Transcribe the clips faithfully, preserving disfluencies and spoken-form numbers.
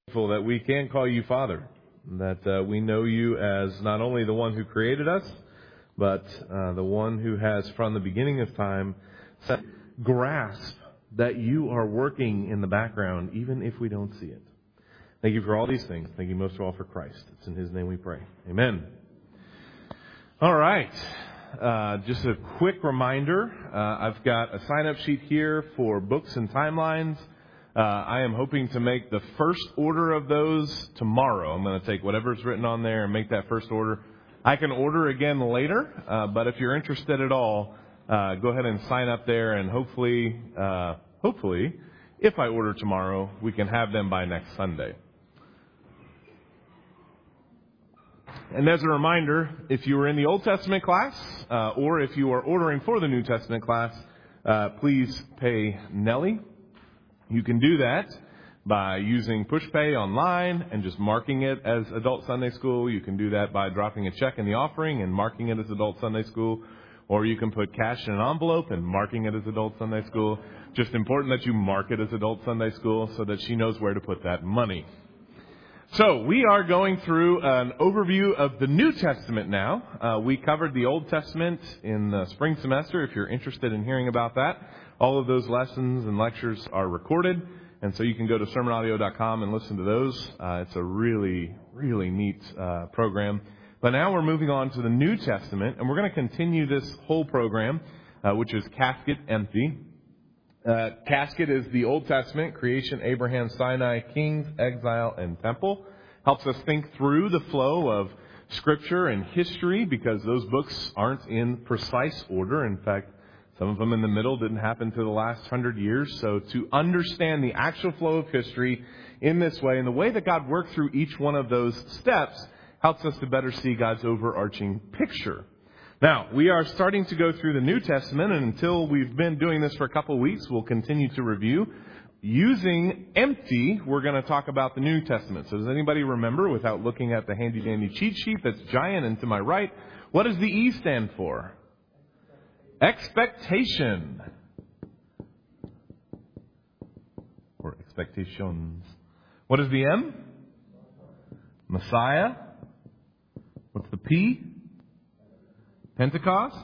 That we can call you Father, that uh, we know you as not only the one who created us, but uh, the one who has from the beginning of time set grasp that you are working in the background even if we don't see it. Thank you for all these things. Thank you most of all for Christ. It's in His name we pray. Amen. All right. Uh, just a quick reminder. Uh, I've got a sign-up sheet here for books and timelines. Uh, I am hoping to make the first order of those tomorrow. I'm going to take whatever's written on there and make that first order. I can order again later, uh, but if you're interested at all, uh, go ahead and sign up there, and hopefully, uh, hopefully, if I order tomorrow, we can have them by next Sunday. And as a reminder, if you were in the Old Testament class, uh, or if you are ordering for the New Testament class, uh, please pay Nellie. You can do that by using PushPay online and just marking it as Adult Sunday School. You can do that by dropping a check in the offering and marking it as Adult Sunday School. Or you can put cash in an envelope and marking it as Adult Sunday School. Just important that you mark it as Adult Sunday School so that she knows where to put that money. So we are going through an overview of the New Testament now. Uh, we covered the Old Testament in the spring semester. If you're interested in hearing about that, all of those lessons and lectures are recorded, and so you can go to sermon audio dot com and listen to those. Uh, it's a really, really neat uh, program. But now we're moving on to the New Testament, and we're going to continue this whole program, uh, which is Casket Empty. Uh, Casket is the Old Testament, creation, Abraham, Sinai, kings, exile, and temple. Helps us think through the flow of Scripture and history, because those books aren't in precise order. In fact, some of them in the middle didn't happen to the last hundred years. So to understand the actual flow of history in this way, and the way that God worked through each one of those steps, helps us to better see God's overarching picture. Now, we are starting to go through the New Testament, and until we've been doing this for a couple of weeks, we'll continue to review. Using empty, we're going to talk about the New Testament. So does anybody remember, without looking at the handy-dandy cheat sheet that's giant and to my right, what does the E stand for? Expectation. Or expectations. What is the M? Messiah. What's the P? Pentecost.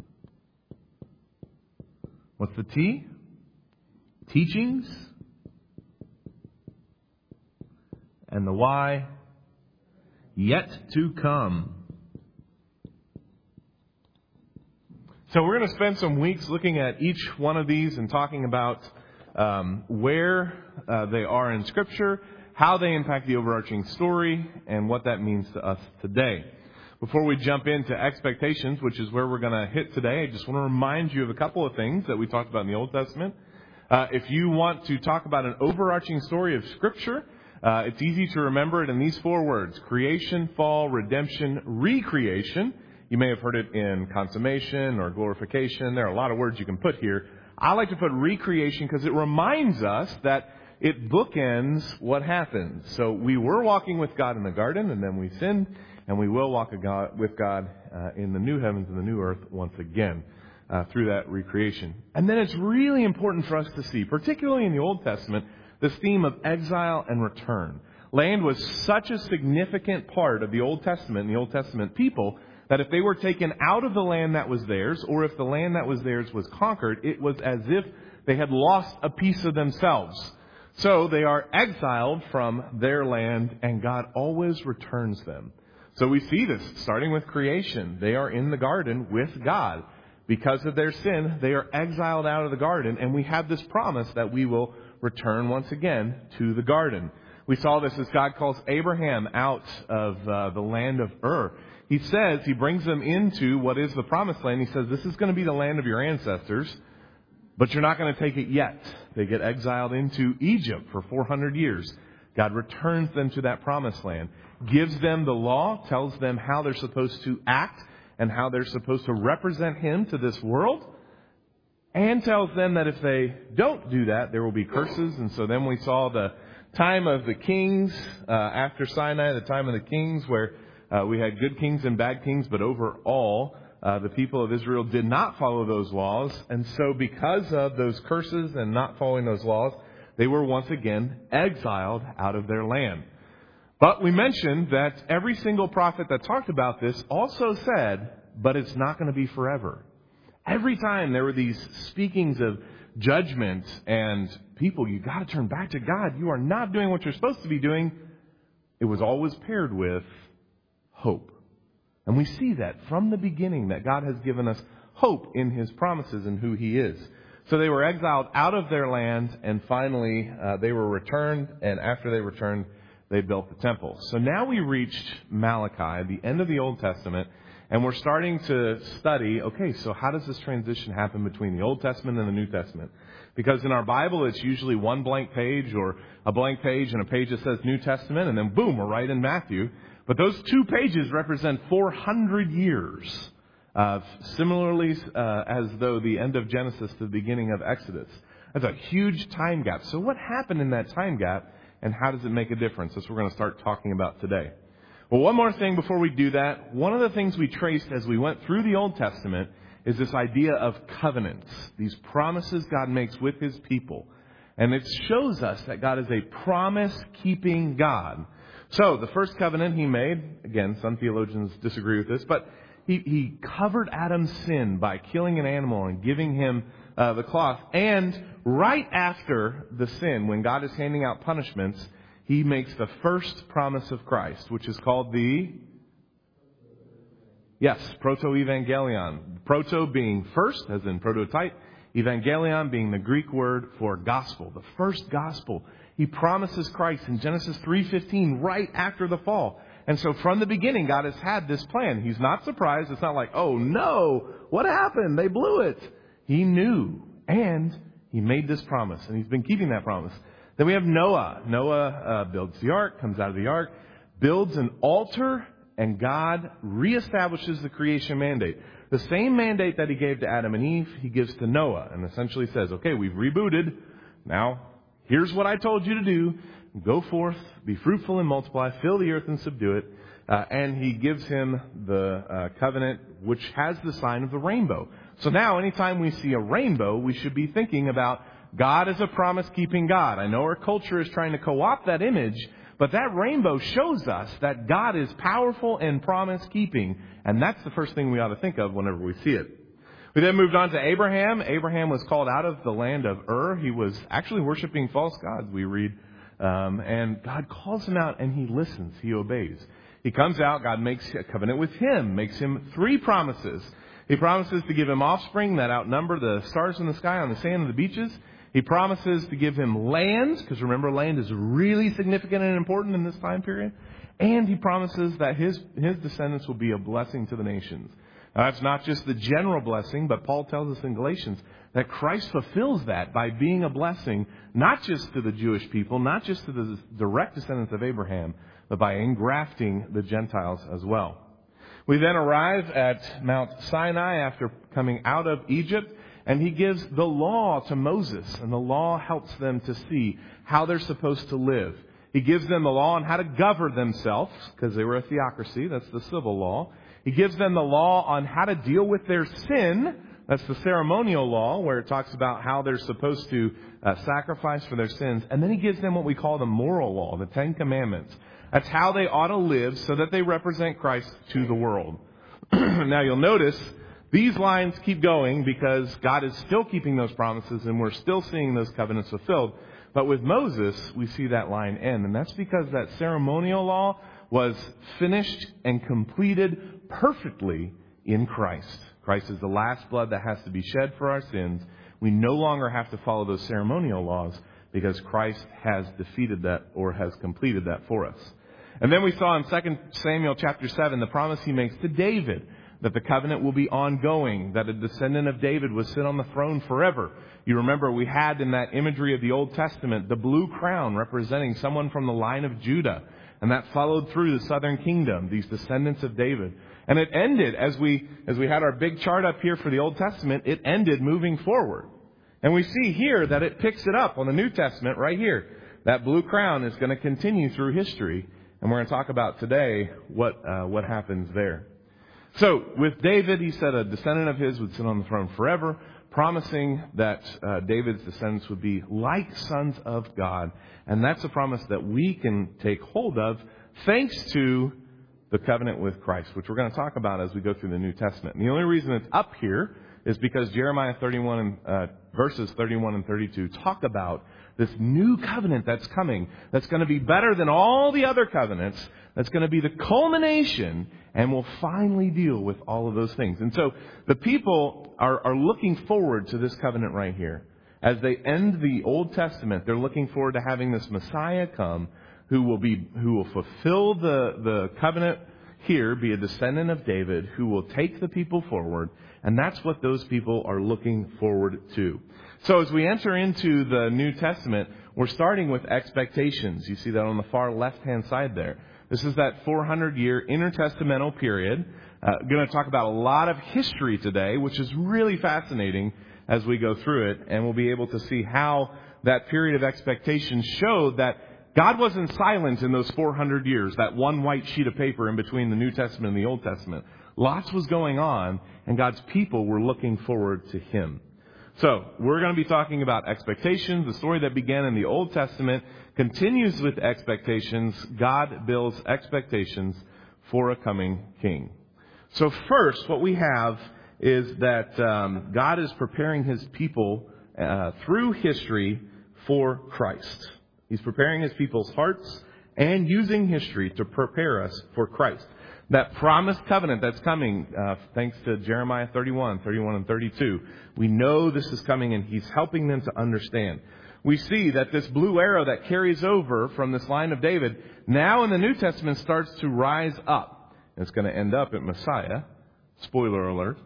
What's the T? Teachings. And the Y? Yet to come. So we're going to spend some weeks looking at each one of these and talking about um, where uh, they are in Scripture, how they impact the overarching story, and what that means to us today. Before we jump into expectations, which is where we're going to hit today, I just want to remind you of a couple of things that we talked about in the Old Testament. Uh, if you want to talk about an overarching story of Scripture, uh, it's easy to remember it in these four words: creation, fall, redemption, recreation. You may have heard it in consummation or glorification. There are a lot of words you can put here. I like to put recreation because it reminds us that it bookends what happened. So we were walking with God in the garden, and then we sinned, and we will walk with God uh, in the new heavens and the new earth once again uh, through that recreation. And then it's really important for us to see, particularly in the Old Testament, this theme of exile and return. Land was such a significant part of the Old Testament and the Old Testament people that if they were taken out of the land that was theirs, or if the land that was theirs was conquered, it was as if they had lost a piece of themselves. So they are exiled from their land, and God always returns them. So we see this starting with creation. They are in the garden with God. Because of their sin, they are exiled out of the garden, and we have this promise that we will return once again to the garden. We saw this as God calls Abraham out of uh, the land of Ur. He says, he brings them into what is the promised land. He says, this is going to be the land of your ancestors, but you're not going to take it yet. They get exiled into Egypt for four hundred years. God returns them to that promised land, gives them the law, tells them how they're supposed to act and how they're supposed to represent Him to this world, and tells them that if they don't do that, there will be curses. And so then we saw the time of the kings uh, after Sinai, the time of the kings where Uh, we had good kings and bad kings, but overall, uh, the people of Israel did not follow those laws. And so because of those curses and not following those laws, they were once again exiled out of their land. But we mentioned that every single prophet that talked about this also said, but it's not going to be forever. Every time there were these speakings of judgment and people, you got to turn back to God. You are not doing what you're supposed to be doing. It was always paired with hope. And we see that from the beginning, that God has given us hope in His promises and who He is. So they were exiled out of their land, and finally uh, they were returned, and after they returned, they built the temple. So now we reached Malachi, the end of the Old Testament, and we're starting to study, okay, so how does this transition happen between the Old Testament and the New Testament? Because in our Bible, it's usually one blank page or a blank page and a page that says New Testament, and then boom, we're right in Matthew. But those two pages represent four hundred years, uh, similarly uh, as though the end of Genesis to the beginning of Exodus. That's a huge time gap. So what happened in that time gap? And how does it make a difference? That's what we're going to start talking about today. Well, one more thing before we do that. One of the things we traced as we went through the Old Testament is this idea of covenants. These promises God makes with His people. And it shows us that God is a promise-keeping God. So, the first covenant He made, again, some theologians disagree with this, but He, he covered Adam's sin by killing an animal and giving him uh, the cloth. And right after the sin, when God is handing out punishments, He makes the first promise of Christ, which is called the, yes, proto-evangelion. Proto being first, as in prototype. Evangelion being the Greek word for gospel, the first gospel. He promises Christ in Genesis three fifteen right after the fall. And so from the beginning, God has had this plan. He's not surprised. It's not like, oh no, what happened? They blew it. He knew, and He made this promise, and He's been keeping that promise. Then we have Noah. Noah uh, builds the ark, comes out of the ark, builds an altar, and God reestablishes the creation mandate. The same mandate that He gave to Adam and Eve, He gives to Noah, and essentially says, okay, we've rebooted. Now, here's what I told you to do. Go forth, be fruitful and multiply, fill the earth and subdue it. Uh, and He gives him the uh, covenant, which has the sign of the rainbow. So now, anytime we see a rainbow, we should be thinking about God as a promise-keeping God. I know our culture is trying to co-opt that image, but that rainbow shows us that God is powerful and promise-keeping. And that's the first thing we ought to think of whenever we see it. We then moved on to Abraham. Abraham was called out of the land of Ur. He was actually worshiping false gods, we read. Um, and God calls him out, and he listens. He obeys. He comes out. God makes a covenant with him, makes him three promises. He promises to give him offspring that outnumber the stars in the sky on the sand of the beaches. He promises to give him land, because remember, land is really significant and important in this time period. And He promises that his, his descendants will be a blessing to the nations. Now, that's not just the general blessing, but Paul tells us in Galatians that Christ fulfills that by being a blessing, not just to the Jewish people, not just to the direct descendants of Abraham, but by engrafting the Gentiles as well. We then arrive at Mount Sinai after coming out of Egypt, and He gives the law to Moses, and the law helps them to see how they're supposed to live. He gives them the law on how to govern themselves, because they were a theocracy, that's the civil law. He gives them the law on how to deal with their sin. That's the ceremonial law, where it talks about how they're supposed to uh, sacrifice for their sins. And then He gives them what we call the moral law, the Ten Commandments. That's how they ought to live so that they represent Christ to the world. Now you'll notice these lines keep going because God is still keeping those promises and we're still seeing those covenants fulfilled. But with Moses, we see that line end. And that's because that ceremonial law was finished and completed perfectly in Christ. Christ is the last blood that has to be shed for our sins. We no longer have to follow those ceremonial laws because Christ has defeated that or has completed that for us. And then we saw in Second Samuel chapter seven the promise He makes to David that the covenant will be ongoing, that a descendant of David would sit on the throne forever. You remember we had in that imagery of the Old Testament the blue crown representing someone from the line of Judah. And that followed through the southern kingdom, these descendants of David. And it ended, as we as we had our big chart up here for the Old Testament, it ended moving forward. And we see here that it picks it up on the New Testament right here. That blue crown is going to continue through history. And we're going to talk about today what uh, what happens there. So, with David, he said a descendant of his would sit on the throne forever. promising that uh, David's descendants would be like sons of God. And that's a promise that we can take hold of thanks to the covenant with Christ, which we're going to talk about as we go through the New Testament. And the only reason it's up here is because Jeremiah thirty-one and uh, verses thirty-one and thirty-two talk about this new covenant that's coming, that's going to be better than all the other covenants, that's going to be the culmination, and will finally deal with all of those things. And so the people are, are looking forward to this covenant right here. As they end the Old Testament, they're looking forward to having this Messiah come who will be who will fulfill the, the covenant here, be a descendant of David, who will take the people forward. And that's what those people are looking forward to. So as we enter into the New Testament, we're starting with expectations. You see that on the far left-hand side there. This is that four hundred year intertestamental period. Uh, going to talk about a lot of history today, which is really fascinating as we go through it. And we'll be able to see how that period of expectation showed that God wasn't silent in those four hundred years, that one white sheet of paper in between the New Testament and the Old Testament. Lots was going on, and God's people were looking forward to Him. So, we're going to be talking about expectations. The story that began in the Old Testament continues with expectations. God builds expectations for a coming king. So first, what we have is that um, God is preparing His people uh, through history for Christ. He's preparing His people's hearts and using history to prepare us for Christ. That promised covenant that's coming, uh, thanks to Jeremiah thirty-one, thirty-one and thirty-two. We know this is coming, and He's helping them to understand. We see that this blue arrow that carries over from this line of David, now in the New Testament starts to rise up. It's going to end up at Messiah. Spoiler alert.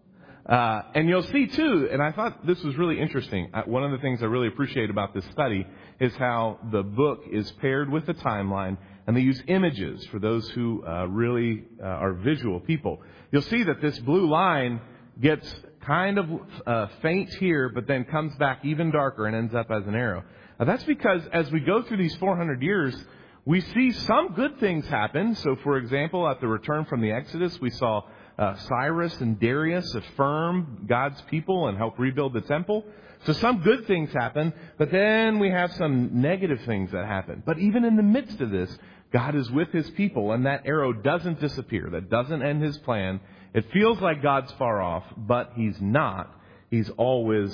Uh, and you'll see, too, and I thought this was really interesting. One of the things I really appreciate about this study is how the book is paired with the timeline, and they use images for those who uh, really uh, are visual people. You'll see that this blue line gets kind of uh, faint here, but then comes back even darker and ends up as an arrow. Now, that's because as we go through these four hundred years, we see some good things happen. So, for example, at the return from the Exodus, we saw Uh, Cyrus and Darius affirm God's people and help rebuild the temple. So some good things happen, but then we have some negative things that happen. But even in the midst of this, God is with His people, and that arrow doesn't disappear. That doesn't end His plan. It feels like God's far off, but He's not. He's always,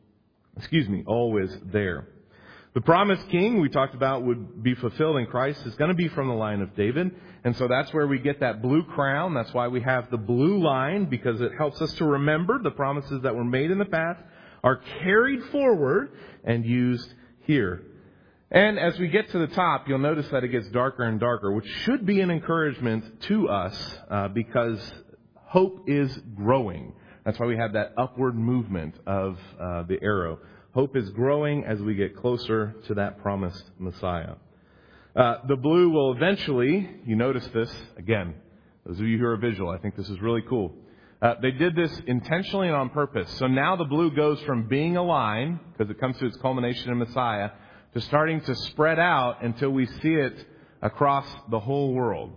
excuse me, always there. The promised king we talked about would be fulfilled in Christ is going to be from the line of David. And so that's where we get that blue crown. That's why we have the blue line, because it helps us to remember the promises that were made in the past are carried forward and used here. And as we get to the top, you'll notice that it gets darker and darker, which should be an encouragement to us uh, because hope is growing. That's why we have that upward movement of uh, the arrow. Hope is growing as we get closer to that promised Messiah. Uh, the blue will eventually, you notice this, again, those of you who are visual, I think this is really cool. Uh, they did this intentionally and on purpose. So now the blue goes from being a line, because it comes to its culmination in Messiah, to starting to spread out until we see it across the whole world.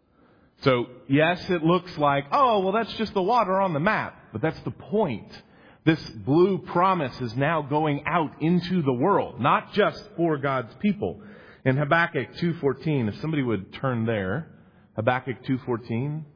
So, yes, it looks like, oh, well, that's just the water on the map. But that's the point. This blue promise is now going out into the world, not just for God's people. In Habakkuk two fourteen, if somebody would turn there, Habakkuk two fourteen.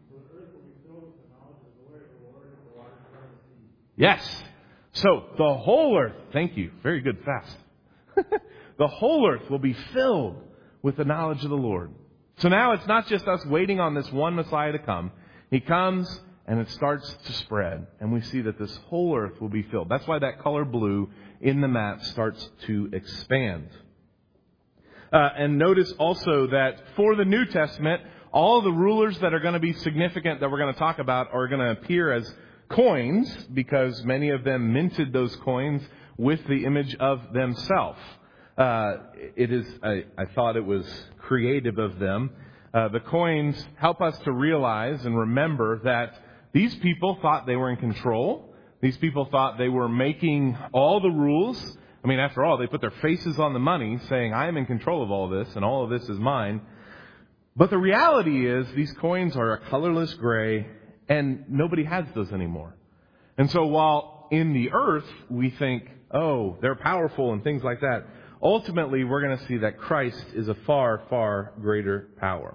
Yes. So, the whole earth, thank you, very good, fast. The whole earth will be filled with the knowledge of the Lord. So now it's not just us waiting on this one Messiah to come. He comes, and it starts to spread. And we see that this whole earth will be filled. That's why that color blue in the map starts to expand. Uh, and notice also that for the New Testament, all the rulers that are going to be significant that we're going to talk about are going to appear as coins, because many of them minted those coins with the image of themselves. Uh, it is, I, I thought it was creative of them. Uh, the coins help us to realize and remember that these people thought they were in control. These people thought they were making all the rules. I mean, after all, they put their faces on the money saying, I am in control of all this and all of this is mine. But the reality is these coins are a colorless gray and nobody has those anymore. And so while in the earth we think, oh, they're powerful and things like that, ultimately we're going to see that Christ is a far, far greater power.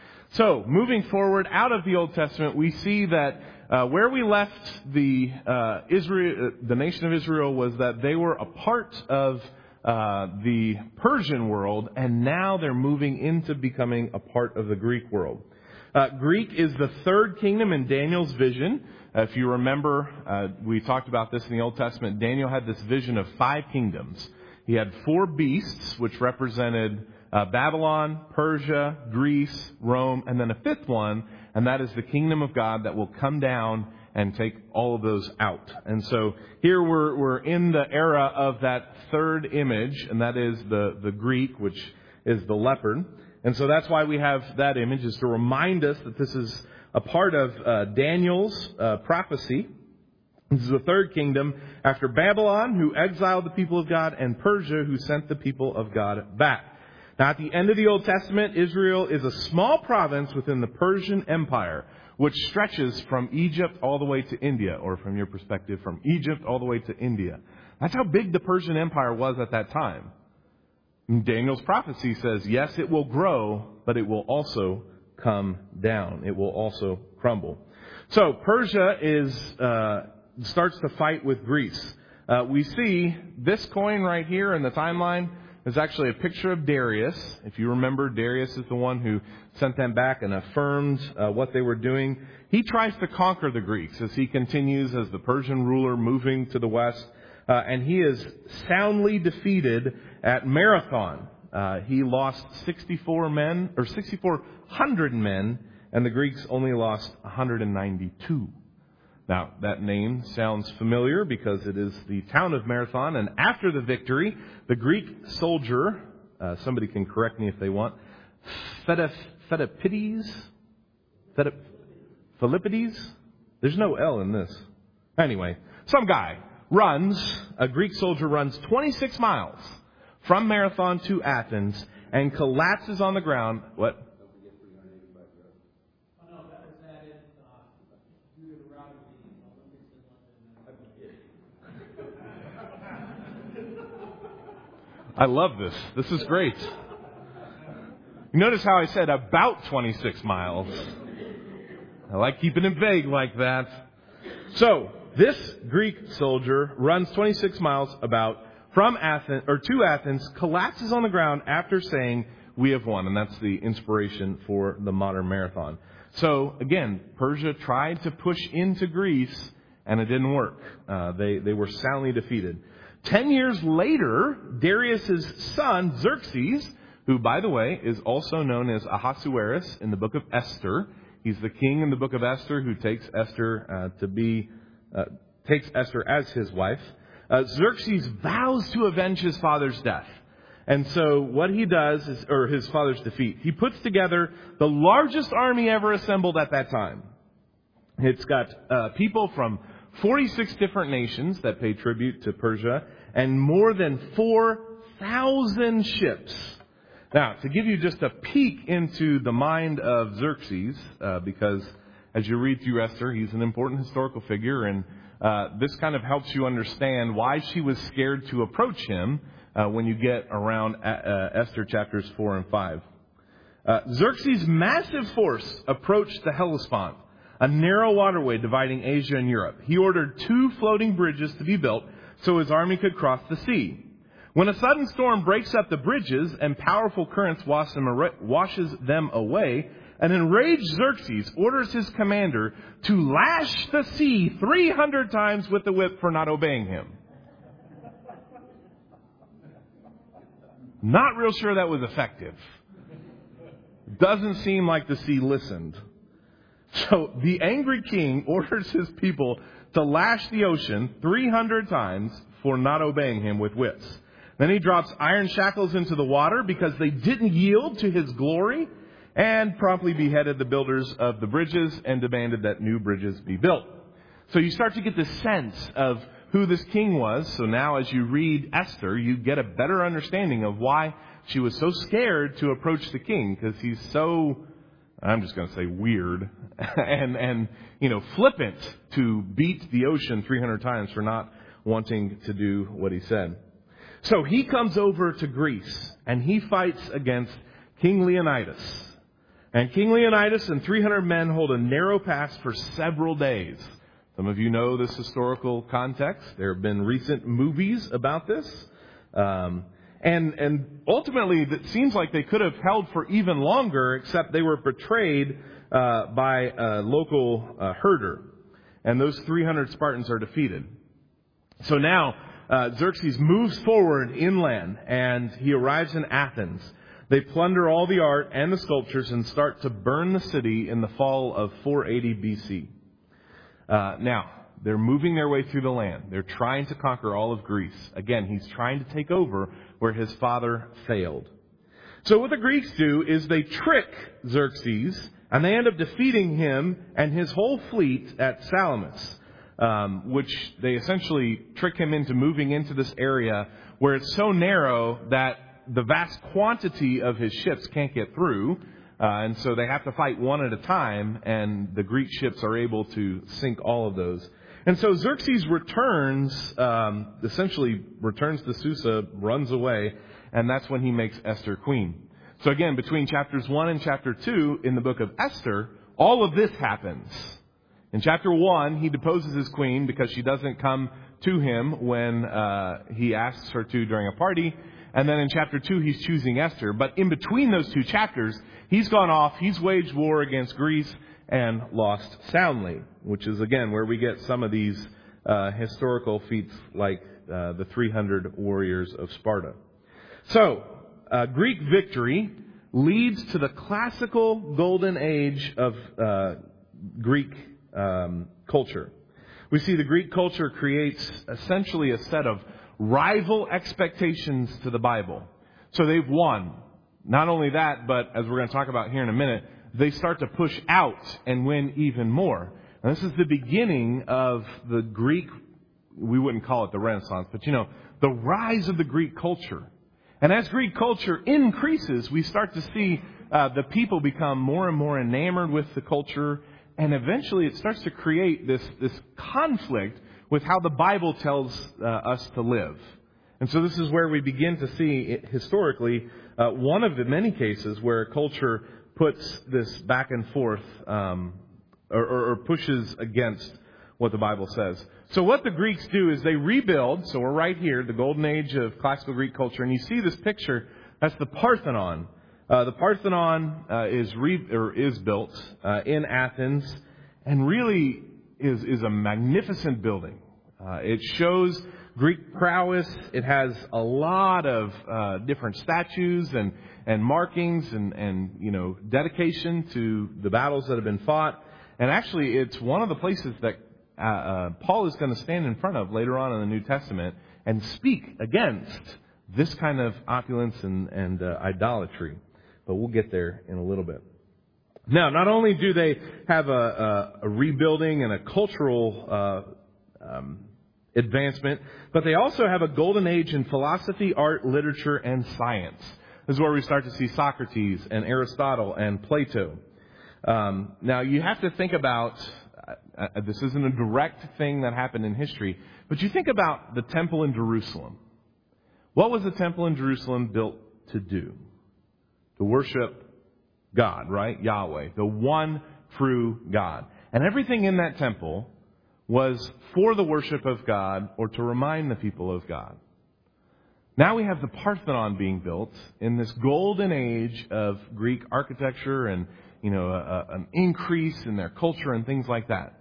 So, moving forward out of the Old Testament, we see that uh, where we left the uh, Israel, the nation of Israel, was that they were a part of uh, the Persian world, and now they're moving into becoming a part of the Greek world. Uh, Greek is the third kingdom in Daniel's vision. Uh, if you remember, uh, we talked about this in the Old Testament. Daniel had this vision of five kingdoms. He had four beasts, which represented uh, Babylon, Persia, Greece, Rome, and then a fifth one, and that is the kingdom of God that will come down and take all of those out. And so here we're we're in the era of that third image, and that is the, the Greek, which is the leopard. And so that's why we have that image, is to remind us that this is a part of uh, Daniel's uh, prophecy. This is the third kingdom after Babylon, who exiled the people of God, and Persia, who sent the people of God back. Now, at the end of the Old Testament, Israel is a small province within the Persian Empire, which stretches from Egypt all the way to India, or from your perspective, from Egypt all the way to India. That's how big the Persian Empire was at that time. Daniel's prophecy says, yes, it will grow, but it will also come down. It will also crumble. So Persia is uh, starts to fight with Greece. Uh, we see this coin right here in the timeline is actually a picture of Darius. If you remember, Darius is the one who sent them back and affirmed uh, what they were doing. He tries to conquer the Greeks as he continues as the Persian ruler moving to the west. Uh, and he is soundly defeated at Marathon. Uh, he lost sixty-four men, or sixty-four hundred men, and the Greeks only lost one hundred ninety-two. Now, that name sounds familiar because it is the town of Marathon, and after the victory, the Greek soldier, uh, somebody can correct me if they want, Philippides? Philippides? There's no L in this. Anyway, some guy runs, a Greek soldier runs twenty-six miles from Marathon to Athens and collapses on the ground. What? I love this. This is great. You notice how I said about twenty-six miles. I like keeping it vague like that. So, this Greek soldier runs twenty-six miles about from Athens or to Athens, collapses on the ground after saying, "We have won," and that's the inspiration for the modern marathon. So again, Persia tried to push into Greece, and it didn't work. Uh, they they were soundly defeated. Ten years later, Darius's son Xerxes, who by the way is also known as Ahasuerus in the book of Esther, he's the king in the book of Esther who takes Esther uh, to be. Uh, takes Esther as his wife. Uh, Xerxes vows to avenge his father's death. And so what he does is, or his father's defeat, he puts together the largest army ever assembled at that time. It's got uh, people from forty-six different nations that pay tribute to Persia and more than four thousand ships. Now, to give you just a peek into the mind of Xerxes, uh, because as you read through Esther, he's an important historical figure, and uh, this kind of helps you understand why she was scared to approach him uh, when you get around uh, Esther chapters four and five. Uh, Xerxes' massive force approached the Hellespont, a narrow waterway dividing Asia and Europe. He ordered two floating bridges to be built so his army could cross the sea. When a sudden storm breaks up the bridges and powerful currents wash them away, washes them away, an enraged Xerxes orders his commander to lash the sea three hundred times with the whip for not obeying him. Not real sure that was effective. Doesn't seem like the sea listened. So the angry king orders his people to lash the ocean three hundred times for not obeying him with whips. Then he drops iron shackles into the water because they didn't yield to his glory, and promptly beheaded the builders of the bridges and demanded that new bridges be built. So you start to get the sense of who this king was. So now as you read Esther, you get a better understanding of why she was so scared to approach the king, because he's so I'm just going to say weird, and, and, you know, flippant to beat the ocean three hundred times for not wanting to do what he said. So he comes over to Greece, and he fights against King Leonidas. And King Leonidas and three hundred men hold a narrow pass for several days. Some of you know this historical context. There have been recent movies about this. Um, and, and ultimately, it seems like they could have held for even longer, except they were betrayed uh, by a local uh, herder. And those three hundred Spartans are defeated. So now, uh, Xerxes moves forward inland, and he arrives in Athens. They plunder all the art and the sculptures and start to burn the city in the fall of four eighty B C. Uh, now, they're moving their way through the land. They're trying to conquer all of Greece. Again, he's trying to take over where his father failed. So what the Greeks do is they trick Xerxes, and they end up defeating him and his whole fleet at Salamis, um, which they essentially trick him into moving into this area where it's so narrow that the vast quantity of his ships can't get through. Uh, and so they have to fight one at a time, and the Greek ships are able to sink all of those. And so Xerxes returns, um, essentially returns to Susa, runs away, and that's when he makes Esther queen. So again, between chapters one and chapter two in the book of Esther, all of this happens. In chapter one, he deposes his queen because she doesn't come to him when uh, he asks her to during a party. And then in chapter two, he's choosing Esther. But in between those two chapters, he's gone off, he's waged war against Greece and lost soundly, which is, again, where we get some of these uh, historical feats like uh, the three hundred warriors of Sparta. So, uh, Greek victory leads to the classical golden age of uh, Greek um, culture. We see the Greek culture creates essentially a set of rival expectations to the Bible. So they've won. Not only that, but as we're going to talk about here in a minute, they start to push out and win even more. And this is the beginning of the Greek, we wouldn't call it the Renaissance, but you know, the rise of the Greek culture. And as Greek culture increases, we start to see uh, the people become more and more enamored with the culture, and eventually it starts to create this, this conflict with how the Bible tells uh, us to live. And so this is where we begin to see, historically, uh, one of the many cases where culture puts this back and forth um, or, or pushes against what the Bible says. So what the Greeks do is they rebuild. So we're right here, the golden age of classical Greek culture. And you see this picture, that's the Parthenon. Uh, the Parthenon uh, is re- or is built uh, in Athens and really is, is a magnificent building. Uh, it shows Greek prowess. It has a lot of uh, different statues and, and markings and, and, you know, dedication to the battles that have been fought. And actually, it's one of the places that uh, uh, Paul is going to stand in front of later on in the New Testament and speak against this kind of opulence and, and uh, idolatry. But we'll get there in a little bit. Now, not only do they have a, a, a rebuilding and a cultural uh, um, advancement, but they also have a golden age in philosophy, art, literature, and science. This is where we start to see Socrates and Aristotle and Plato. Um, now, you have to think about, uh, this isn't a direct thing that happened in history, but you think about the temple in Jerusalem. What was the temple in Jerusalem built to do? To worship God, right? Yahweh, the one true God. And everything in that temple was for the worship of God or to remind the people of God. Now we have the Parthenon being built in this golden age of Greek architecture and, you know, a, a, an increase in their culture and things like that.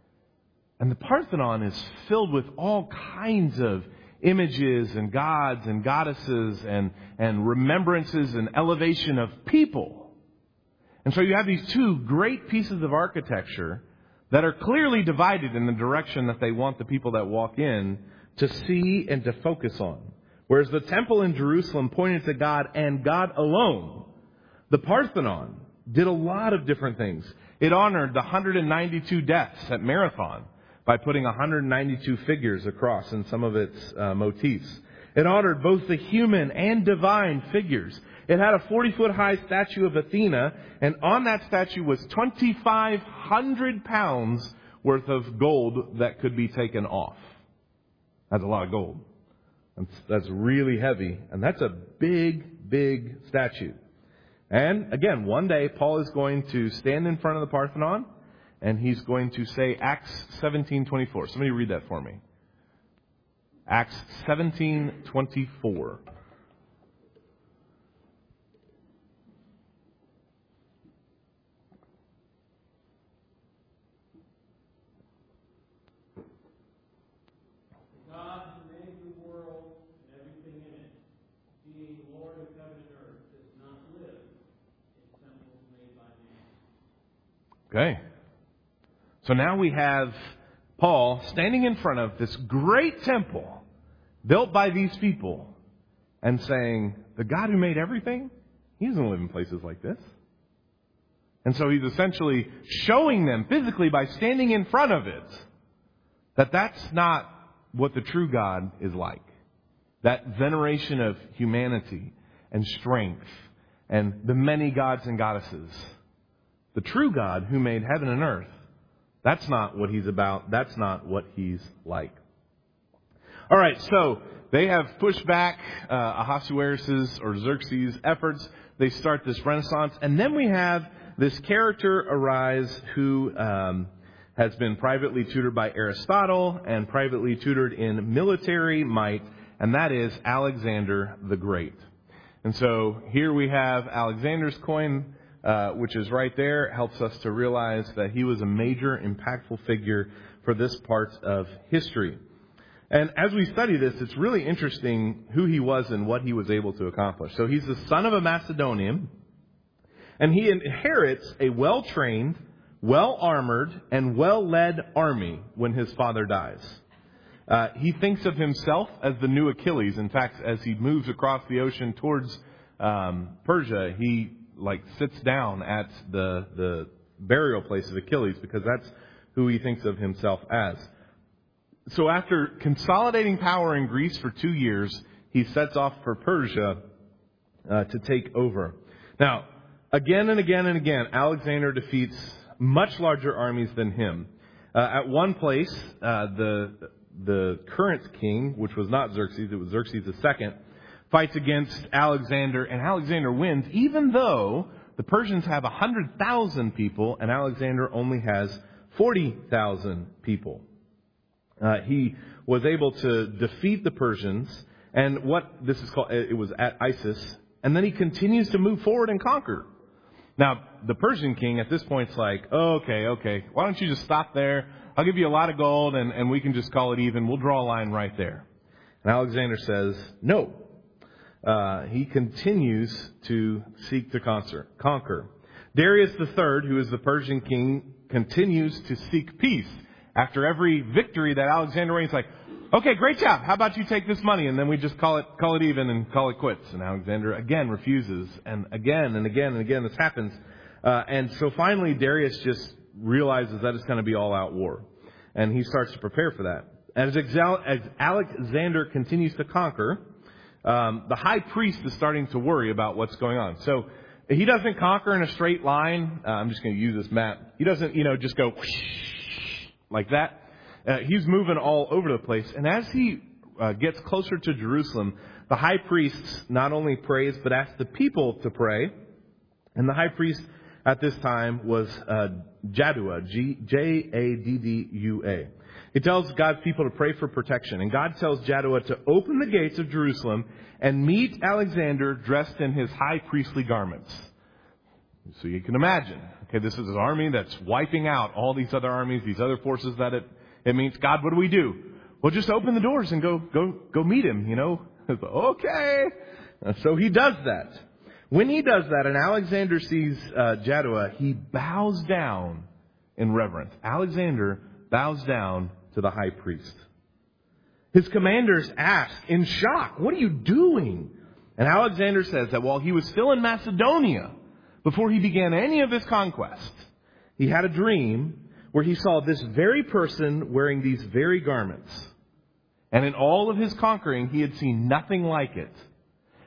And the Parthenon is filled with all kinds of images and gods and goddesses and, and remembrances and elevation of people. And so you have these two great pieces of architecture that are clearly divided in the direction that they want the people that walk in to see and to focus on. Whereas the temple in Jerusalem pointed to God and God alone. The Parthenon did a lot of different things. It honored the one hundred ninety-two deaths at Marathon by putting one hundred ninety-two figures across in some of its uh, motifs. It honored both the human and divine figures. It had a forty-foot high statue of Athena, and on that statue was twenty-five hundred pounds worth of gold that could be taken off. That's a lot of gold. That's, that's really heavy, and that's a big, big statue. And again, one day Paul is going to stand in front of the Parthenon, and he's going to say Acts seventeen twenty-four. Somebody read that for me. Acts seventeen twenty-four. Okay. So now we have Paul standing in front of this great temple built by these people and saying, the God who made everything, He doesn't live in places like this. And so he's essentially showing them physically by standing in front of it that that's not what the true God is like. That veneration of humanity and strength and the many gods and goddesses. The true God who made heaven and earth, that's not what He's about. That's not what He's like. All right, so they have pushed back uh, Ahasuerus' or Xerxes' efforts. They start this renaissance. And then we have this character arise who um, has been privately tutored by Aristotle and privately tutored in military might, and that is Alexander the Great. And so here we have Alexander's coin, Uh, which is right there, helps us to realize that he was a major, impactful figure for this part of history. And as we study this, it's really interesting who he was and what he was able to accomplish. So he's the son of a Macedonian, and he inherits a well-trained, well-armored, and well-led army when his father dies. Uh, he thinks of himself as the new Achilles. In fact, as he moves across the ocean towards um, Persia, he like sits down at the the burial place of Achilles because that's who he thinks of himself as. So after consolidating power in Greece for two years, he sets off for Persia uh, to take over. Now, again and again and again, Alexander defeats much larger armies than him. Uh, at one place, uh, the the current king, which was not Xerxes, it was Xerxes the Second, fights against Alexander, and Alexander wins, even though the Persians have one hundred thousand people, and Alexander only has forty thousand people. Uh, he was able to defeat the Persians, and what this is called, it was at Issus, and then he continues to move forward and conquer. Now, the Persian king at this point is like, oh, okay, okay, why don't you just stop there? I'll give you a lot of gold, and, and we can just call it even. We'll draw a line right there. And Alexander says, no. Uh, he continues to seek to conquer. Darius the Third, who is the Persian king, continues to seek peace. After every victory that Alexander wins, like, okay, great job. How about you take this money and then we just call it call it even and call it quits. And Alexander again refuses, and again and again and again this happens. Uh, and so finally Darius just realizes that it's going to be all-out war, and he starts to prepare for that. As, as Alexander continues to conquer, Um, the high priest is starting to worry about what's going on. So he doesn't conquer in a straight line. Uh, I'm just going to use this map. He doesn't, you know, just go like that. Uh, he's moving all over the place. And as he uh, gets closer to Jerusalem, the high priest not only prays, but asks the people to pray. And the high priest at this time was uh, Jaddua, J A D D U A. He tells God's people to pray for protection. And God tells Jaddua to open the gates of Jerusalem and meet Alexander dressed in his high priestly garments. So you can imagine, okay, this is an army that's wiping out all these other armies, these other forces that it, it means. God, what do we do? Well, just open the doors and go, go, go meet him, you know. Okay. So he does that. When he does that and Alexander sees uh, Jaddua, he bows down in reverence. Alexander bows down to the high priest. His commanders ask in shock, what are you doing? And Alexander says that while he was still in Macedonia, before he began any of his conquest, he had a dream where he saw this very person wearing these very garments. And in all of his conquering, he had seen nothing like it.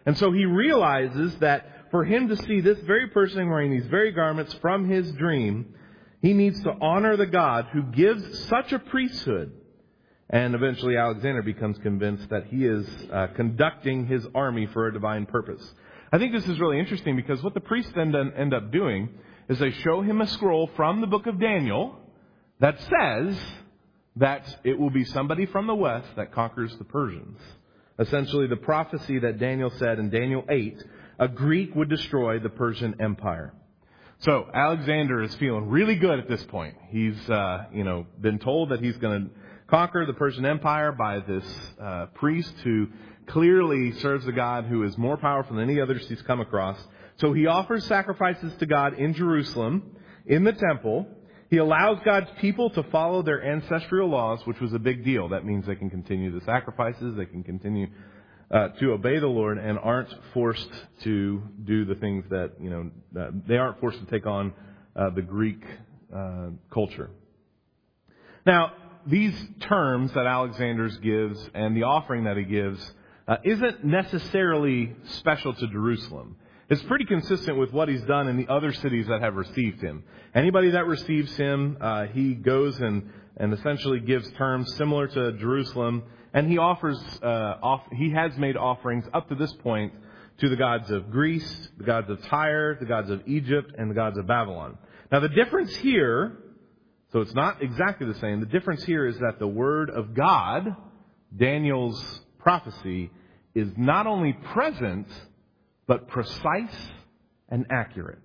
And so he realizes that for him to see this very person wearing these very garments from his dream, he needs to honor the God who gives such a priesthood. And eventually Alexander becomes convinced that he is uh, conducting his army for a divine purpose. I think this is really interesting because what the priests then end up doing is they show him a scroll from the book of Daniel that says that it will be somebody from the west that conquers the Persians. Essentially the prophecy that Daniel said in Daniel eight, a Greek would destroy the Persian Empire. So Alexander is feeling really good at this point. He's, uh, you know, been told that he's going to conquer the Persian Empire by this uh, priest who clearly serves a God who is more powerful than any others he's come across. So he offers sacrifices to God in Jerusalem, in the temple. He allows God's people to follow their ancestral laws, which was a big deal. That means they can continue the sacrifices, they can continue Uh, to obey the Lord and aren't forced to do the things that, you know, uh, they aren't forced to take on uh, the Greek uh, culture. Now, these terms that Alexander gives and the offering that he gives uh, isn't necessarily special to Jerusalem. It's pretty consistent with what he's done in the other cities that have received him. Anybody that receives him, uh, he goes and, and essentially gives terms similar to Jerusalem. And he offers, uh, off, he has made offerings up to this point to the gods of Greece, the gods of Tyre, the gods of Egypt, and the gods of Babylon. Now the difference here, so it's not exactly the same, the difference here is that the word of God, Daniel's prophecy, is not only present, but precise and accurate.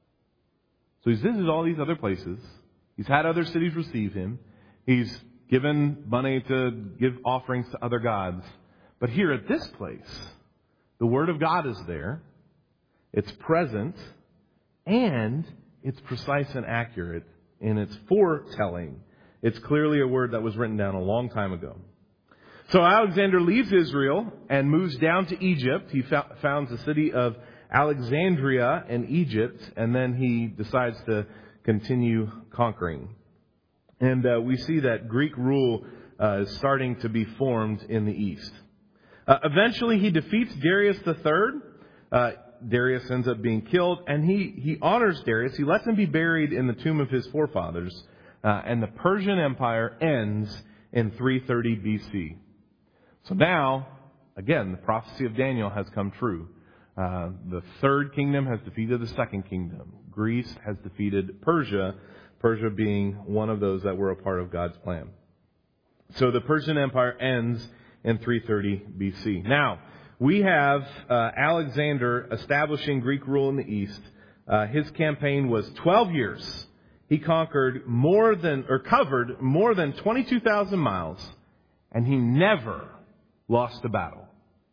So he's visited all these other places. He's had other cities receive him. He's given money to give offerings to other gods. But here at this place, the Word of God is there. It's present. And it's precise and accurate in its foretelling. It's clearly a word that was written down a long time ago. So Alexander leaves Israel and moves down to Egypt. He founds the city of Alexandria in Egypt. And then he decides to continue conquering. And uh, we see that Greek rule uh, is starting to be formed in the east. Uh, eventually, he defeats Darius the third. Uh, Darius ends up being killed, and he, he honors Darius. He lets him be buried in the tomb of his forefathers. Uh, and the Persian Empire ends in three thirty B C. So now, again, the prophecy of Daniel has come true. Uh, the third kingdom has defeated the second kingdom. Greece has defeated Persia. Persia being one of those that were a part of God's plan. So the Persian Empire ends in three thirty B C. Now, we have uh, Alexander establishing Greek rule in the east. Uh, his campaign was twelve years. He conquered more than, or covered more than twenty-two thousand miles, and he never lost a battle.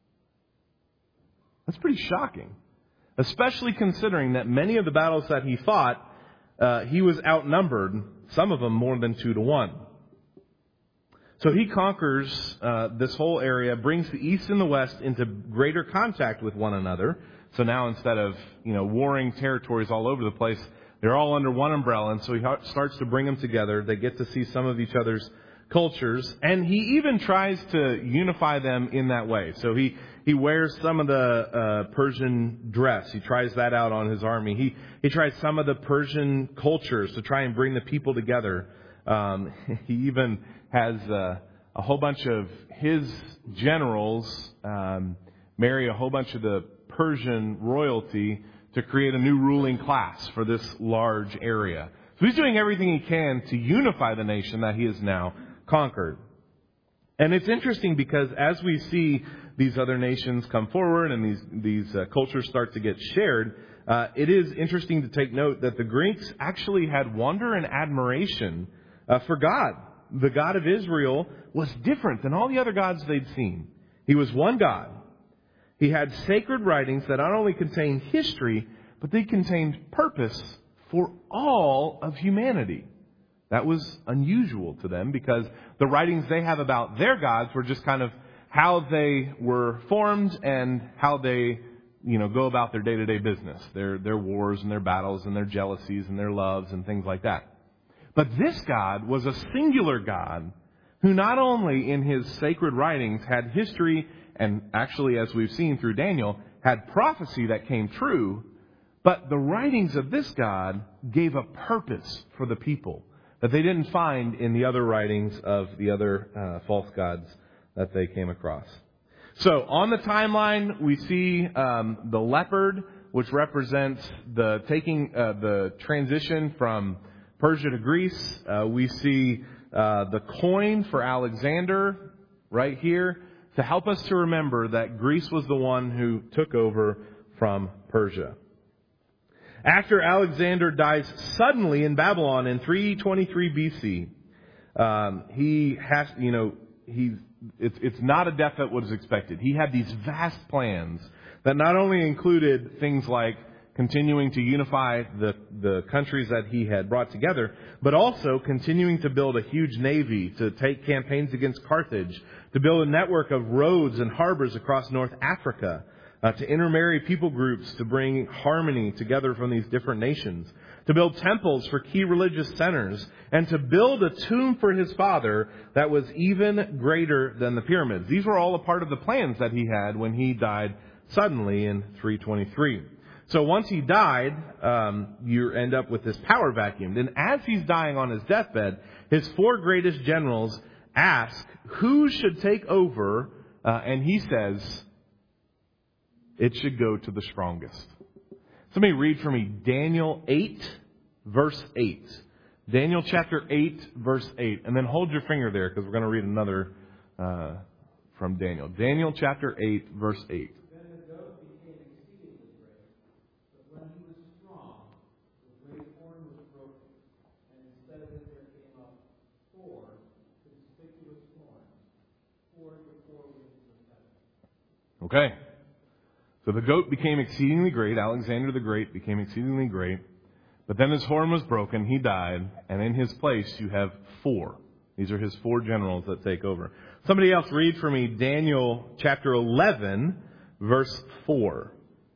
That's pretty shocking, especially considering that many of the battles that he fought, Uh, he was outnumbered, some of them more than two to one. So he conquers uh, this whole area, brings the east and the west into greater contact with one another. So now instead of, you know, warring territories all over the place, they're all under one umbrella. And so he starts to bring them together. They get to see some of each other's cultures. And he even tries to unify them in that way. So he He wears some of the uh, Persian dress. He tries that out on his army. He he tries some of the Persian cultures to try and bring the people together. Um, he even has uh, a whole bunch of his generals um, marry a whole bunch of the Persian royalty to create a new ruling class for this large area. So he's doing everything he can to unify the nation that he has now conquered. And it's interesting because as we see these other nations come forward and these these uh, cultures start to get shared, uh, it is interesting to take note that the Greeks actually had wonder and admiration uh, for God. The God of Israel was different than all the other gods they'd seen. He was one God. He had sacred writings that not only contained history, but they contained purpose for all of humanity. That was unusual to them because the writings they have about their gods were just kind of how they were formed and how they, you know, go about their day-to-day business, their their wars and their battles and their jealousies and their loves and things like that. But this God was a singular God who not only in his sacred writings had history and actually, as we've seen through Daniel, had prophecy that came true, but the writings of this God gave a purpose for the people that they didn't find in the other writings of the other uh, false gods that they came across. So on the timeline, we see um, the leopard, which represents the taking uh, the transition from Persia to Greece. Uh, we see uh, the coin for Alexander right here to help us to remember that Greece was the one who took over from Persia. After Alexander dies suddenly in Babylon in three twenty-three B C, um, he has, you know, he's it's it's not a death that was expected. He had these vast plans that not only included things like continuing to unify the, the countries that he had brought together, but also continuing to build a huge navy, to take campaigns against Carthage, to build a network of roads and harbors across North Africa, uh, to intermarry people groups to bring harmony together from these different nations, to build temples for key religious centers, and to build a tomb for his father that was even greater than the pyramids. These were all a part of the plans that he had when he died suddenly in three twenty-three. So once he died, um, you end up with this power vacuum. Then as he's dying on his deathbed, his four greatest generals ask who should take over, uh, and he says, it should go to the strongest. Somebody read for me Daniel eight, verse eight. Daniel chapter eight, verse eight. And then hold your finger there because we're going to read another uh, from Daniel. Daniel chapter eight, verse eight. Okay. So the goat became exceedingly great. Alexander the Great became exceedingly great. But then his horn was broken. He died. And in his place you have four. These are his four generals that take over. Somebody else read for me Daniel chapter eleven, verse four.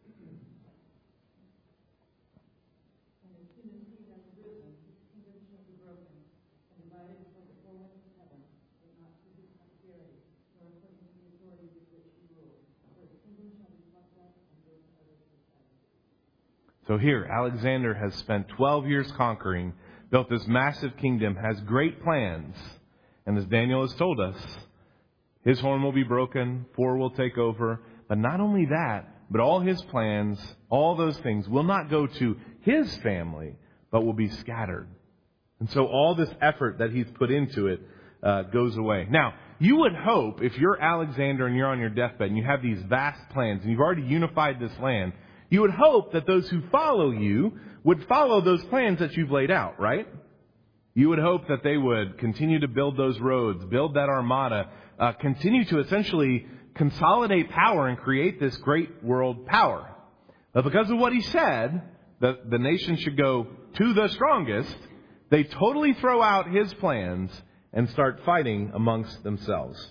So here, Alexander has spent twelve years conquering, built this massive kingdom, has great plans. And as Daniel has told us, his horn will be broken, four will take over. But not only that, but all his plans, all those things will not go to his family, but will be scattered. And so all this effort that he's put into it uh, goes away. Now, you would hope, if you're Alexander and you're on your deathbed and you have these vast plans and you've already unified this land, you would hope that those who follow you would follow those plans that you've laid out, right? You would hope that they would continue to build those roads, build that armada, uh, continue to essentially consolidate power and create this great world power. But because of what he said, that the nation should go to the strongest, they totally throw out his plans and start fighting amongst themselves.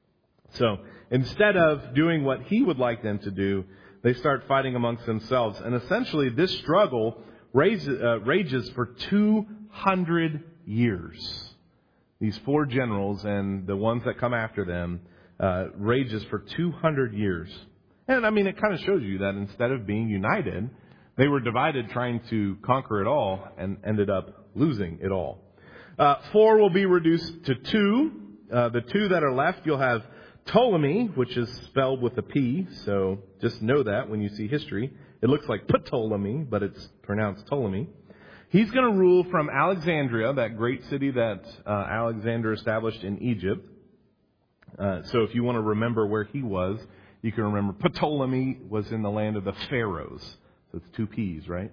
So instead of doing what he would like them to do, they start fighting amongst themselves. And essentially, this struggle rages, uh, rages for two hundred years. These four generals and the ones that come after them uh, rages for two hundred years. And I mean, it kind of shows you that instead of being united, they were divided trying to conquer it all and ended up losing it all. Uh, four will be reduced to two. Uh, the two that are left, you'll have Ptolemy, which is spelled with a P, so just know that when you see history. It looks like Ptolemy, but it's pronounced Ptolemy. He's going to rule from Alexandria, that great city that uh, Alexander established in Egypt. Uh, so if you want to remember where he was, you can remember Ptolemy was in the land of the Pharaohs. So it's two P's, right?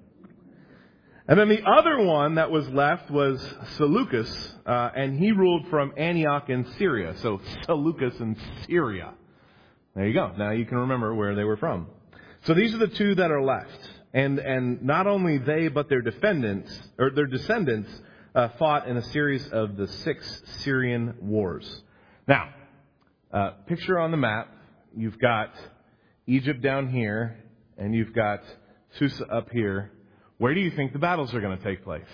And then the other one that was left was Seleucus, uh, and he ruled from Antioch in Syria. So Seleucus in Syria. There you go. Now you can remember where they were from. So these are the two that are left. And and not only they, but their defendants, or their descendants, uh, fought in a series of the six Syrian wars. Now, uh, picture on the map, you've got Egypt down here, and you've got Susa up here. Where do you think the battles are going to take place?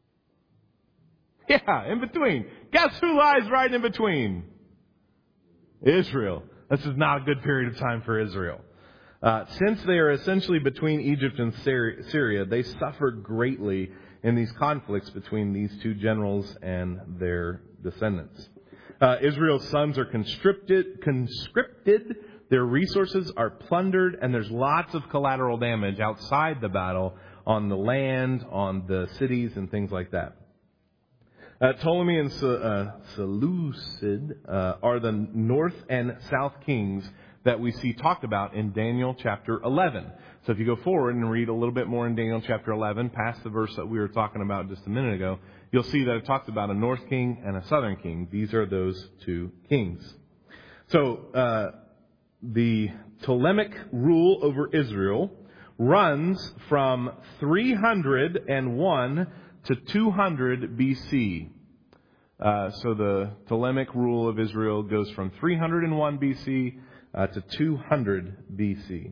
Yeah, in between. Guess who lies right in between? Israel. This is not a good period of time for Israel. Uh, since they are essentially between Egypt and Syria, they suffered greatly in these conflicts between these two generals and their descendants. Uh, Israel's sons are conscripted, conscripted, their resources are plundered, and there's lots of collateral damage outside the battle on the land, on the cities, and things like that. Uh, Ptolemy and uh, Seleucid uh, are the north and south kings that we see talked about in Daniel chapter eleven. So if you go forward and read a little bit more in Daniel chapter eleven, past the verse that we were talking about just a minute ago, you'll see that it talks about a north king and a southern king. These are those two kings. So uh, the Ptolemaic rule over Israel runs from three hundred one to two hundred B C. Uh, so the Ptolemaic rule of Israel goes from three hundred one B C uh, to two hundred B C.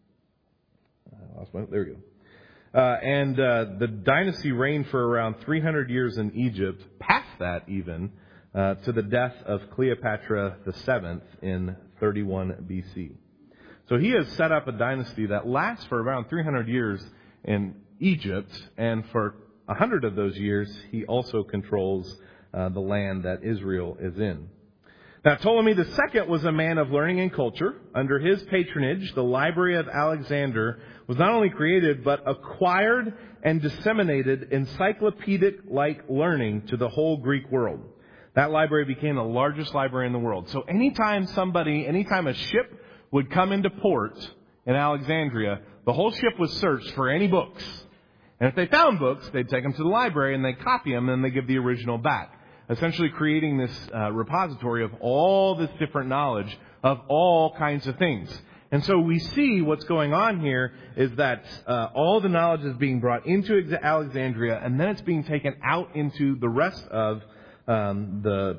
I lost my, there we go. Uh, and uh, the dynasty reigned for around three hundred years in Egypt, past that even, uh, to the death of Cleopatra the seventh in thirty-one B C. So he has set up a dynasty that lasts for around three hundred years in Egypt, and for one hundred of those years, he also controls uh, the land that Israel is in. Now, Ptolemy the second was a man of learning and culture. Under his patronage, the Library of Alexander was not only created, but acquired and disseminated encyclopedic-like learning to the whole Greek world. That library became the largest library in the world. So anytime somebody, anytime a ship would come into port in Alexandria, the whole ship was searched for any books. And if they found books, they'd take them to the library and they'd copy them and they'd give the original back. Essentially creating this uh, repository of all this different knowledge of all kinds of things. And so we see what's going on here is that uh, all the knowledge is being brought into Alexandria, and then it's being taken out into the rest of um, the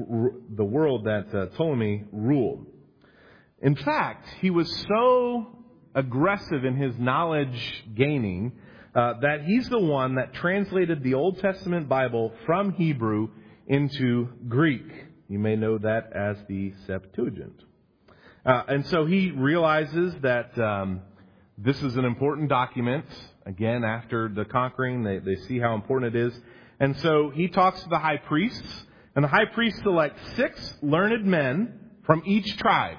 the world that uh, Ptolemy ruled. In fact, he was so aggressive in his knowledge gaining uh, that he's the one that translated the Old Testament Bible from Hebrew into Greek. You may know that as the Septuagint. Uh, and so he realizes that um, this is an important document. Again, after the conquering, they, they see how important it is. And so he talks to the high priests, and the high priests select six learned men from each tribe.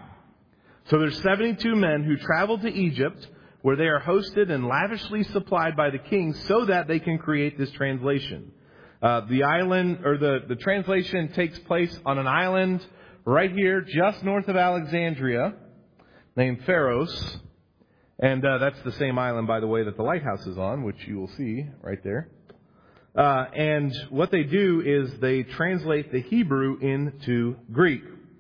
So there's seventy-two men who travel to Egypt, where they are hosted and lavishly supplied by the king so that they can create this translation. Uh, the island, or the, the translation takes place on an island right here, just north of Alexandria, named Pharos. And uh, that's the same island, by the way, that the lighthouse is on, which you will see right there. Uh, and what they do is they translate the Hebrew into Greek.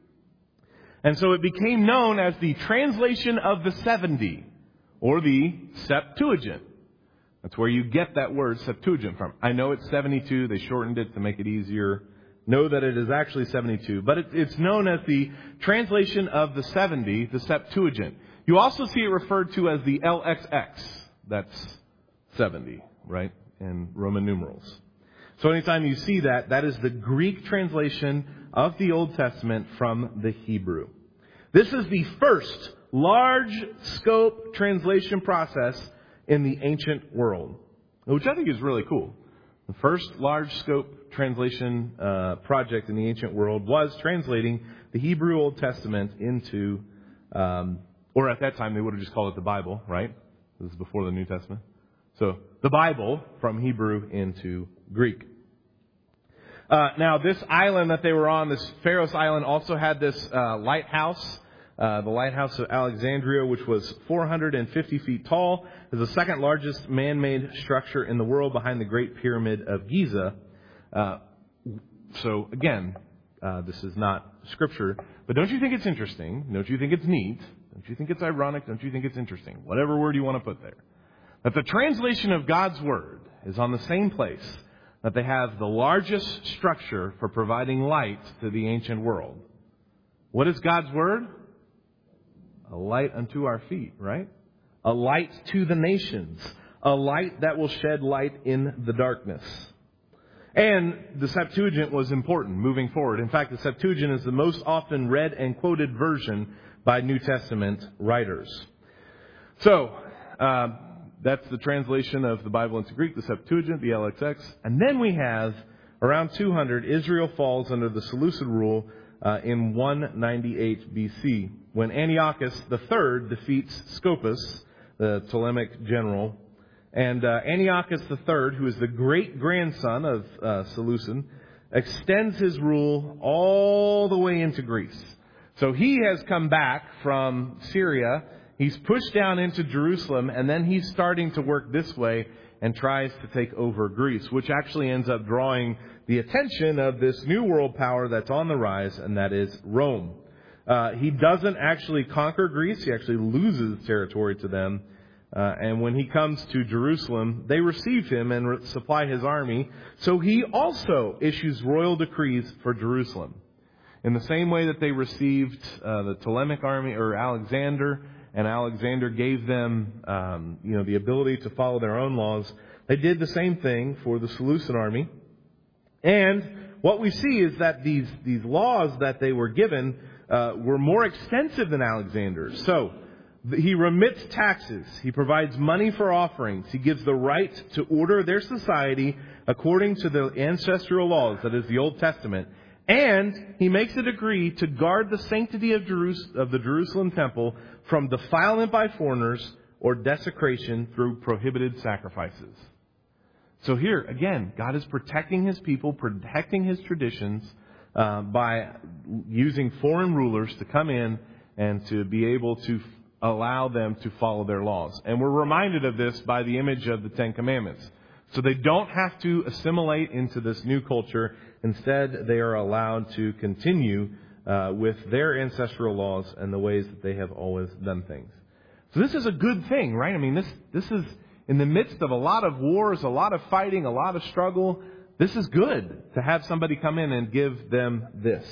And so it became known as the translation of the seventy, or the Septuagint. That's where you get that word Septuagint from. I know it's seventy-two. They shortened it to make it easier. Know that it is actually seventy-two. But it, it's known as the translation of the seventy, the Septuagint. You also see it referred to as the L X X. That's seventy, right? In Roman numerals. So anytime you see that, that is the Greek translation of the Old Testament from the Hebrew. This is the first large-scope translation process in the ancient world, which I think is really cool. The first large-scope translation uh, project in the ancient world was translating the Hebrew Old Testament into, um, or at that time they would have just called it the Bible, right? This is before the New Testament. So the Bible from Hebrew into Greek. Uh, now this island that they were on, this Pharos Island, also had this uh, lighthouse. Uh, the Lighthouse of Alexandria, which was four hundred fifty feet tall, is the second largest man-made structure in the world behind the Great Pyramid of Giza. Uh, so again, uh, this is not scripture, but don't you think it's interesting? Don't you think it's neat? Don't you think it's ironic? Don't you think it's interesting? Whatever word you want to put there. That the translation of God's Word is on the same place that they have the largest structure for providing light to the ancient world. What is God's Word? A light unto our feet, right? A light to the nations. A light that will shed light in the darkness. And the Septuagint was important moving forward. In fact, the Septuagint is the most often read and quoted version by New Testament writers. So, uh, that's the translation of the Bible into Greek, the Septuagint, the L X X. And then we have, around two hundred, Israel falls under the Seleucid rule uh, in one ninety-eight B C, when Antiochus the third defeats Scopas, the Ptolemaic general. And uh, Antiochus the third, who is the great-grandson of uh, Seleucid, extends his rule all the way into Greece. So he has come back from Syria, he's pushed down into Jerusalem, and then he's starting to work this way and tries to take over Greece, which actually ends up drawing the attention of this new world power that's on the rise, and that is Rome. Uh, he doesn't actually conquer Greece, he actually loses territory to them. Uh, and when he comes to Jerusalem, they receive him and re- supply his army. So he also issues royal decrees for Jerusalem. In the same way that they received uh, the Ptolemaic army or Alexander, and Alexander gave them, um, you know, the ability to follow their own laws, they did the same thing for the Seleucid army. And what we see is that these these laws that they were given uh, were more extensive than Alexander's. So he remits taxes. He provides money for offerings. He gives the right to order their society according to the ancestral laws, that is the Old Testament. And he makes a decree to guard the sanctity of, Jerus- of the Jerusalem temple from defilement by foreigners or desecration through prohibited sacrifices. So here, again, God is protecting His people, protecting His traditions uh, by using foreign rulers to come in and to be able to allow them to follow their laws. And we're reminded of this by the image of the Ten Commandments. So they don't have to assimilate into this new culture. Instead, they are allowed to continue uh, with their ancestral laws and the ways that they have always done things. So this is a good thing, right? I mean, this this is in the midst of a lot of wars, a lot of fighting, a lot of struggle. This is good to have somebody come in and give them this.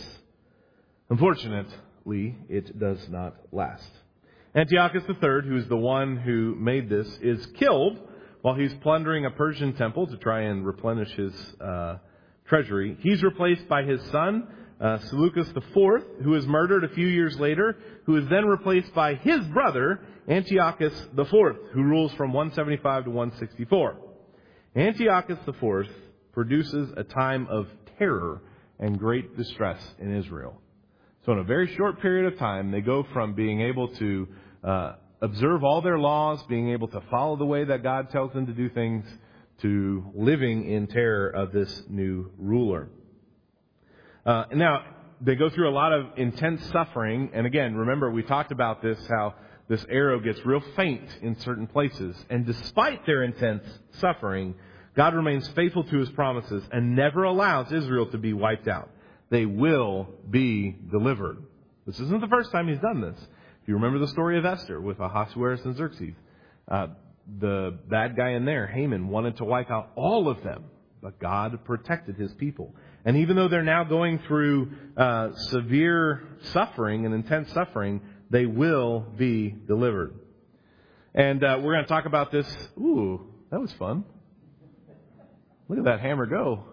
Unfortunately, it does not last. Antiochus the third, who is the one who made this, is killed while he's plundering a Persian temple to try and replenish his uh, treasury. He's replaced by his son, uh, Seleucus the fourth, who is murdered a few years later, who is then replaced by his brother, Antiochus the fourth, who rules from one seventy-five to one sixty-four. Antiochus the fourth produces a time of terror and great distress in Israel. So in a very short period of time, they go from being able to uh, observe all their laws, being able to follow the way that God tells them to do things, to living in terror of this new ruler. Uh, now, they go through a lot of intense suffering. And again, remember, we talked about this, how this arrow gets real faint in certain places. And despite their intense suffering, God remains faithful to His promises and never allows Israel to be wiped out. They will be delivered. This isn't the first time He's done this. If you remember the story of Esther with Ahasuerus and Xerxes, uh, the bad guy in there, Haman, wanted to wipe out all of them, but God protected His people. And even though they're now going through uh, severe suffering and intense suffering, they will be delivered. And uh, we're going to talk about this. Ooh, that was fun. Look at that hammer go.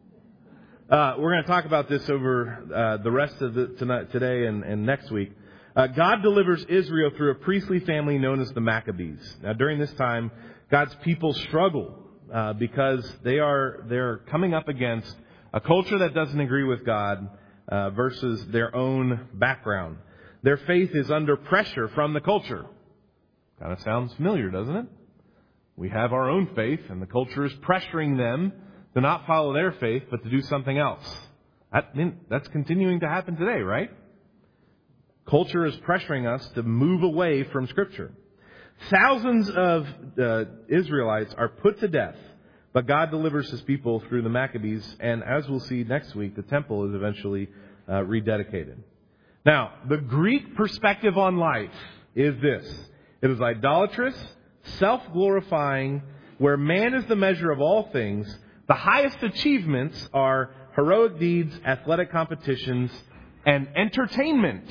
Uh, we're going to talk about this over uh, the rest of the, tonight, today and, and next week. Uh, God delivers Israel through a priestly family known as the Maccabees. Now, during this time, God's people struggle uh, because they are they're coming up against a culture that doesn't agree with God uh, versus their own background. Their faith is under pressure from the culture. Kind of sounds familiar, doesn't it? We have our own faith, and the culture is pressuring them to not follow their faith, but to do something else. That, that's continuing to happen today, right? Culture is pressuring us to move away from Scripture. Thousands of uh, Israelites are put to death, but God delivers His people through the Maccabees, and as we'll see next week, the temple is eventually uh, rededicated. Now, the Greek perspective on life is this. It is idolatrous, self-glorifying, where man is the measure of all things. The highest achievements are heroic deeds, athletic competitions, and entertainment.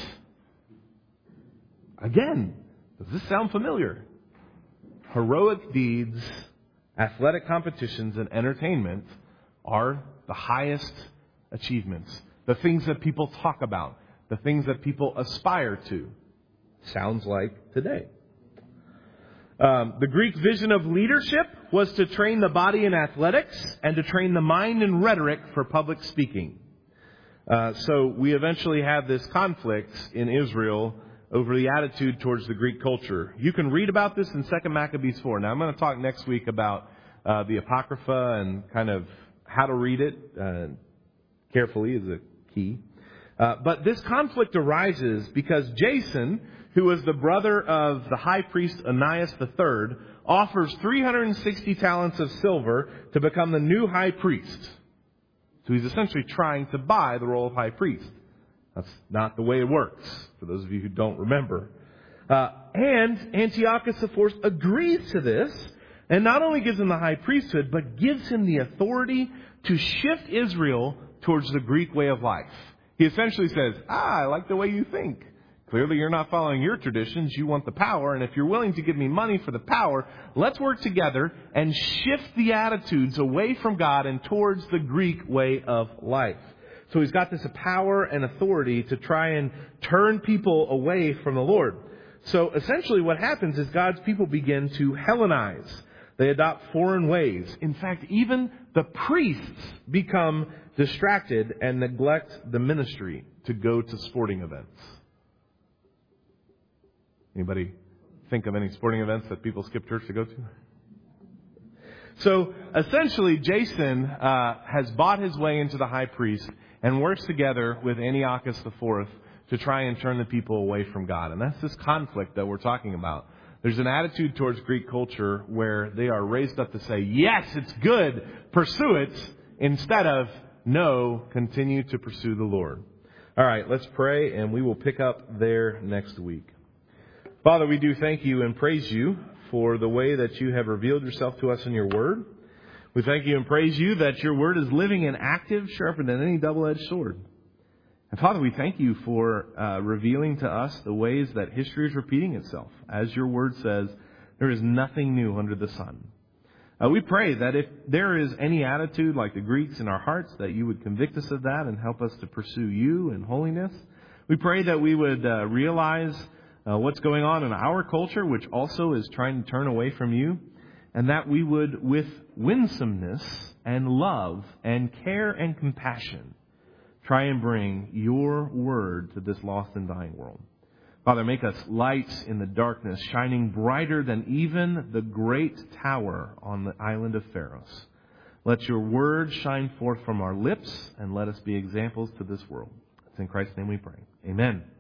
Again, does this sound familiar? Heroic deeds, athletic competitions, and entertainment are the highest achievements. The things that people talk about. The things that people aspire to. Sounds like today. Um, the Greek vision of leadership was to train the body in athletics and to train the mind in rhetoric for public speaking. Uh, so we eventually have this conflict in Israel over the attitude towards the Greek culture. You can read about this in Second Maccabees four. Now I'm going to talk next week about uh, the Apocrypha and kind of how to read it. Uh, carefully is a key. Uh, but this conflict arises because Jason, who was the brother of the high priest Onias the third, offers three hundred sixty talents of silver to become the new high priest. So he's essentially trying to buy the role of high priest. That's not the way it works, for those of you who don't remember. Uh, and Antiochus the fourth agrees to this, and not only gives him the high priesthood, but gives him the authority to shift Israel towards the Greek way of life. He essentially says, ah, I like the way you think. Clearly you're not following your traditions. You want the power. And if you're willing to give me money for the power, let's work together and shift the attitudes away from God and towards the Greek way of life. So he's got this power and authority to try and turn people away from the Lord. So essentially what happens is God's people begin to Hellenize. They adopt foreign ways. In fact, even the priests become distracted and neglect the ministry to go to sporting events. Anybody think of any sporting events that people skip church to go to? So essentially, Jason uh, has bought his way into the high priest and works together with Antiochus the fourth to try and turn the people away from God. And that's this conflict that we're talking about. There's an attitude towards Greek culture where they are raised up to say, yes, it's good, pursue it, instead of, no, continue to pursue the Lord. All right, let's pray, and we will pick up there next week. Father, we do thank you and praise you for the way that you have revealed yourself to us in your word. We thank you and praise you that your word is living and active, sharper than any double-edged sword. And Father, we thank you for uh, revealing to us the ways that history is repeating itself. As your word says, there is nothing new under the sun. Uh, we pray that if there is any attitude like the Greeks in our hearts, that you would convict us of that and help us to pursue you in holiness. We pray that we would uh, realize uh, what's going on in our culture, which also is trying to turn away from you, and that we would, with winsomeness and love and care and compassion, try and bring your word to this lost and dying world. Father, make us lights in the darkness, shining brighter than even the great tower on the island of Pharos. Let your word shine forth from our lips, and let us be examples to this world. It's in Christ's name we pray. Amen.